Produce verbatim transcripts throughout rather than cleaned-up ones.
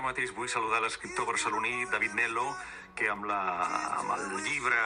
mateix vull saludar l'escriptor barceloní David Nello, que amb, la, amb el llibre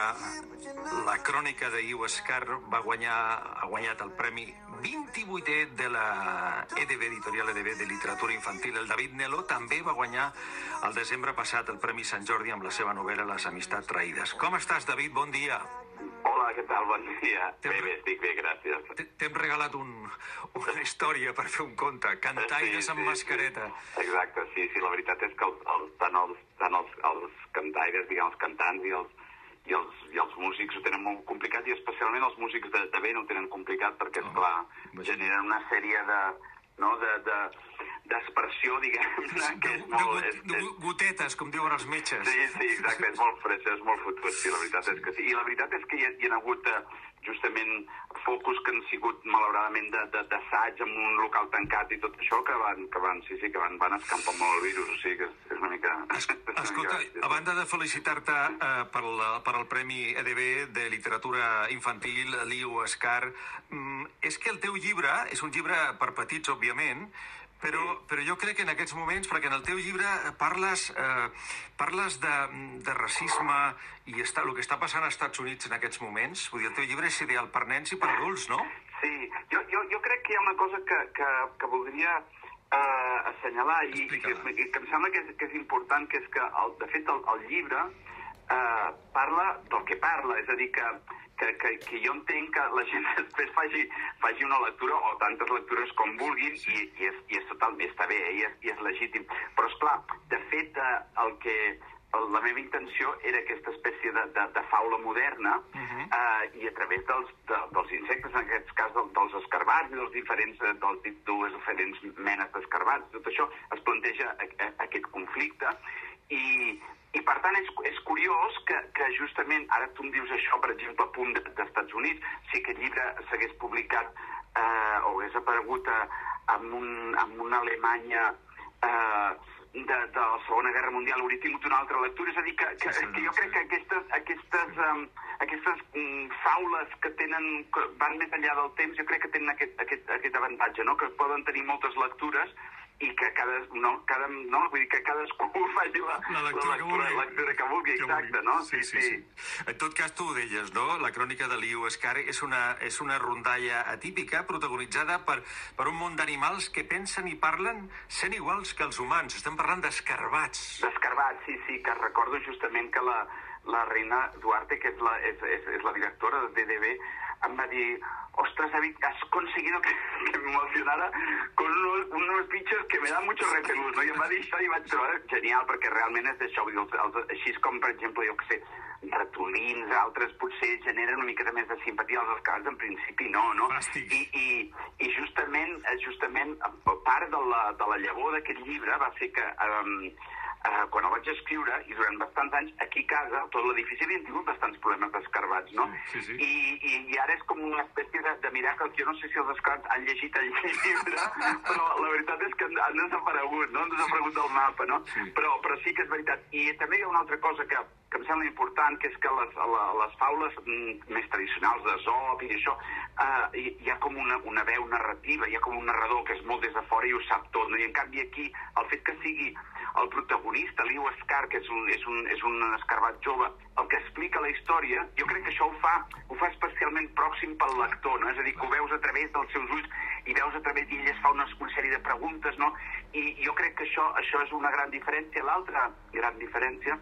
La crònica d'Iu Escar va guanyar, ha guanyat el premi vint-i-vuitè de la E D B, editorial E D B de literatura infantil. El David Nello també va guanyar el desembre passat el Premi Sant Jordi amb la seva novel·la Les amistats traïdes. Com estàs, David? Bon dia. Hola, què tal? Bon dia. Bé, bé, estic bé, gràcies. T'hem regalat un, una història per fer un conte, cantaires sí, amb sí, mascareta. Sí. Exacte, sí, sí, la veritat és que els, els, tant, els, tant els, els cantaires, diguem, els cantants i els, i els, i els músics ho tenen molt complicat, i especialment els músics de, de vent ho tenen complicat perquè, esclar, oh, generen una sèrie de... no, de, de, d'expressió, diguem-ne, que és molt... De, de, de gotetes, com diuen els metges. Sí, sí, exacte, és molt fresc, és molt fotut, sí, la veritat és que sí. I la veritat és que hi ha, hi ha hagut eh, justament focus que han sigut, malauradament, d'assaig en un local tancat i tot això, que van, que van, sí, sí, que van, van escampar molt el virus, o sigui que és una mica... Es, escolta, a banda de felicitar-te eh, per, la, per el Premi E D B de literatura infantil, l'Iu Escar, mm, és que el teu llibre és un llibre per petits, òbviament, però, però jo crec que en aquests moments, perquè en el teu llibre parles, eh, parles de, de racisme i està, el que està passant als Estats Units en aquests moments, vull dir, el teu llibre és ideal per nens i per adults, no? Sí, jo, jo, jo crec que hi ha una cosa que, que, que voldria eh, assenyalar i, i, que, i que em sembla que és, que és important, que és que, el, de fet, el, el llibre eh, parla del que parla, és a dir, que Que, que, que jo entenc que la gent després faci, faci una lectura o tantes lectures com vulguin i, i, és, i és totalment, està bé, eh? I, és, i és legítim. Però, esclar, de fet, eh, el que, el, la meva intenció era aquesta espècie de, de, de faula moderna uh -huh. eh, i a través dels, de, dels insectes, en aquest cas del, dels escarbats i dels diferents, dels dues diferents menes d'escarbats. Tot això es planteja a, a, aquest conflicte i... I, per tant, és, és curiós que, que justament, ara tu em dius això, per exemple, a punt dels Estats Units, si aquest llibre s'hagués publicat eh, o hagués aparegut eh, en, un, en una Alemanya eh, de, de la Segona Guerra Mundial, hauria tingut una altra lectura. És a dir, que, que, sí, sí, que jo crec que aquestes, aquestes, um, aquestes um, faules que tenen, que van més enllà del temps, jo crec que tenen aquest, aquest, aquest avantatge, no? Que poden tenir moltes lectures i que cada, no, cada, no, vull dir que cadascú faci la, la lectura, la lectura, que, vulgui. lectura que vulgui, exacte, no? Sí, sí, sí, sí. En tot cas, tu ho deies, no? La crònica de l'Iu Escar és una, és una rondalla atípica protagonitzada per, per un munt d'animals que pensen i parlen sent iguals que els humans. Estem parlant d'escarbats. D'escarbats, sí, sí, que recordo justament que la, la reina Duarte, que és la, és, és, és la directora de D D B, em va dir, ostras, David, has conseguido que, que me emocionara con unos, unos bichos que me dan mucho repelús, no? I em va dir això i vaig trobar genial, perquè realment és d'això, els, els, així com, per exemple, jo que sé, ratolins, altres potser generen una mica més de simpatia, als escarbats en principi no, no? I, i, i justament, justament part de la, de la llavor d'aquest llibre va ser que um, uh, quan el vaig escriure, i durant bastants anys, aquí a casa, tot l'edifici havien tingut bastants problemes d'escarbats, no? Sí, sí. I, i, I ara és com una espècie de, de miracle, que jo no sé si els escarbats han llegit el llibre, però la veritat és que han, han desaparegut, no? Han desaparegut del mapa, no? Sí. Però, però sí que és veritat. I també hi ha una altra cosa que, que em sembla important, que és que les, la, les faules mm, més tradicionals de Zop i això, eh, hi, hi ha com una, una veu narrativa, hi ha com un narrador que és molt des de fora i ho sap tot, no? I en canvi aquí, el fet que sigui el protagonista, l'Iu Escar, que és un, és, un, és un escarbat jove, el que explica la història, jo crec que això ho fa, ho fa especialment pròxim pel lector, no? És a dir, que ho veus a través dels seus ulls i veus a través d'ell es fa una, una sèrie de preguntes, no? I jo crec que això, això és una gran diferència. L'altra gran diferència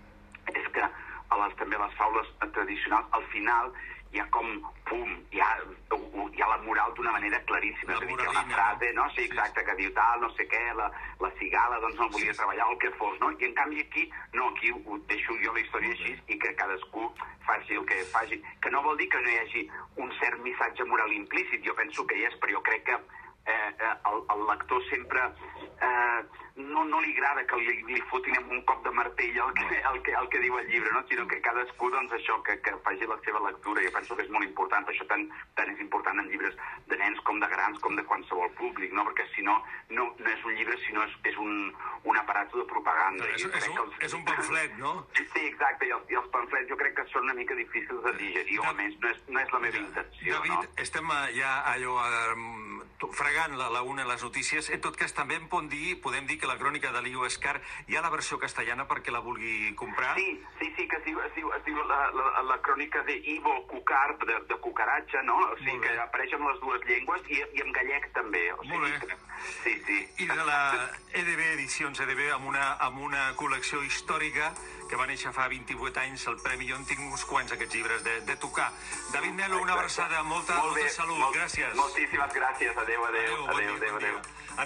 és que a les, també les faules tradicionals, al final hi ha com, pum, hi ha, hi ha la moral d'una manera claríssima. La és a dir, que moralina, una frase, no? Sí, exacte, que diu tal, no sé què, la, la cigala doncs no volia treballar, el que fos, no? I en canvi aquí, no, aquí ho deixo jo la història així i que cadascú faci el que faci. Que no vol dir que no hi hagi un cert missatge moral implícit, jo penso que hi és, però jo crec que eh, eh, el, el lector sempre eh, no, no li agrada que li, li fotin amb un cop de martell el que, el que, el que diu el llibre, no? Sinó que cadascú, doncs, això, que, que faci la seva lectura. Jo penso que és molt important, això tant, tant és important en llibres de nens com de grans, com de qualsevol públic, no? Perquè si no, no, no és un llibre, sinó és, és un, un aparato de propaganda. És, és, un, els... és un pamflet, no? Sí, exacte, i els, i els pamflets jo crec que són una mica difícils de digerir, o almenys no és, no és la meva intenció, David, no? estem ja allò... A fregant la, la una les notícies. En tot cas, també em podem dir, podem dir que la crònica de Liu Escar hi ha la versió castellana perquè la vulgui comprar? Sí, sí, sí, que es diu, es diu, es diu la, la, la crònica de Ivo Cucar, de, de cucaratge, no? O sigui, que apareix en les dues llengües i, i en gallec també. O sigui, Molt bé. Que, sí, sí. I de la E D B, Edicions E D B, amb una, amb una col·lecció històrica que va néixer fa vint-i-vuit anys, el Premi. Jo en tinc uns quants, aquests llibres, de, de tocar. David Melo, una abraçada, molta, Molt bé, molta salut, molt, gràcies. Moltíssimes gràcies, adéu, adéu, Adéu, bon adéu, dia, adéu, bon adéu. dia.